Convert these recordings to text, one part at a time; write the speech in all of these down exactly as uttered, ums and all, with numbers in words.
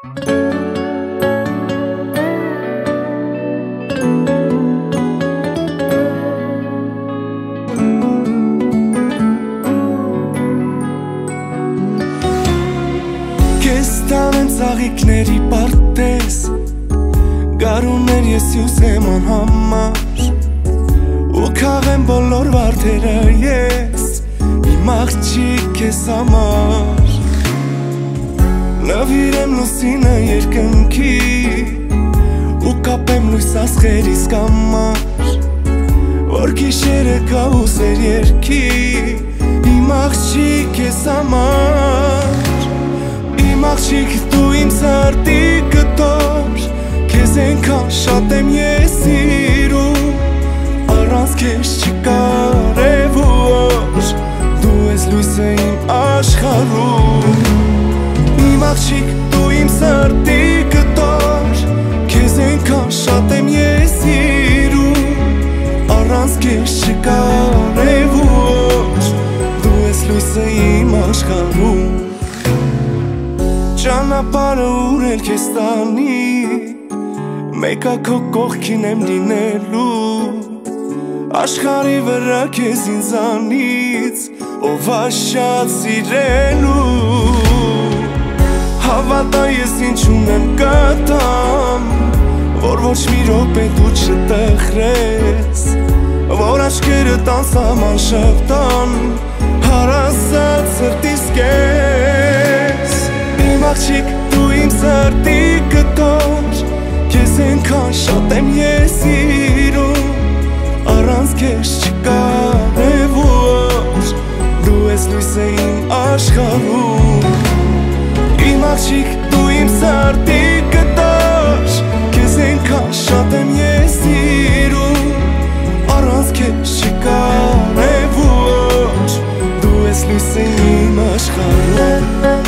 Կեստան են ծաղիկների պարտես Գարուներ ես յուսեմ անհամար Ու կաղեմ բոլոր վարդերը ես Իմ աղջիկ ես համար Նվիրեմ լուսինը երկնքի Ու կապեմ լույս ասղերիս կամար Որ գիշերը կաուսեր երկի Իմ աղջիկ ես համար Իմ աղջիկ դու իմ սրտի կտոր Քեզ ենքան շատ եմ ես սիրում Առանց քեզ չկարև ու օր Դու ես լույսը իմ աշխարհում Իմ աղջիկ դու իմ սրտի կտոր Քեզ ենքան շատ եմ ես սիրում Առանց քեզ չկարև ու օր Դու ես լույսը իմ աշխարհում Ճանապարհը ուր էլ քեզ տանի Մեկա քո կողքին եմ լինելու Աշխարհի վրա քեզ ինձանից Ով աշատ սիրելու Հավատա ես ինչում եմ կտամ Որ ոչ մի րոպե դու չտխրես Որ աչքերը տան սահման շպտան Հարազատ սրտիս կես Իմ աղջիկ դու իմ սրտի կտոր Քեզ ենքան շատ եմ ես սիրում Առանց քեզ չկարև ու օր Դու ես լույսը իմ աշխարհում Իմ աղջիկ դու իմ սրտի կտոր Քեզ ենքան շատ եմ ես սիրում Առանց քեզ չկարև ու օր Դու ես լույսը իմ աշխարհում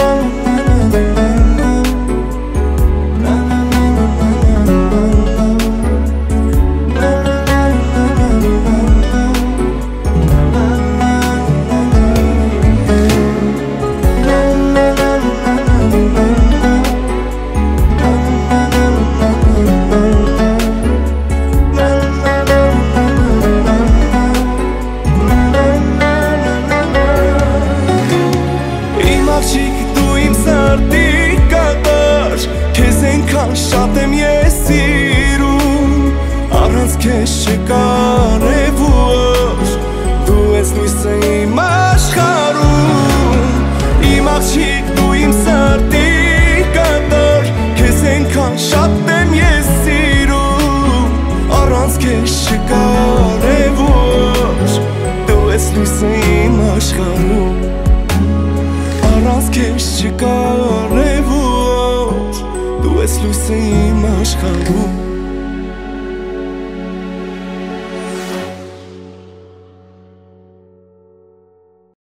Շատ եմ ես սիրում Առանց քեզ չկարև ու օր Դու ես լույսը իմ աշխարհում Իմ աղջիկ դու իմ սրտի կտոր Քեզ ենքան շատ եմ ես սիրում Առանց քեզ չկարև ու օր Դու ես լույսը իմ աշխարհում Առանց քեզ չկարև ու օր Դու ես լույսը իմ աշխարհում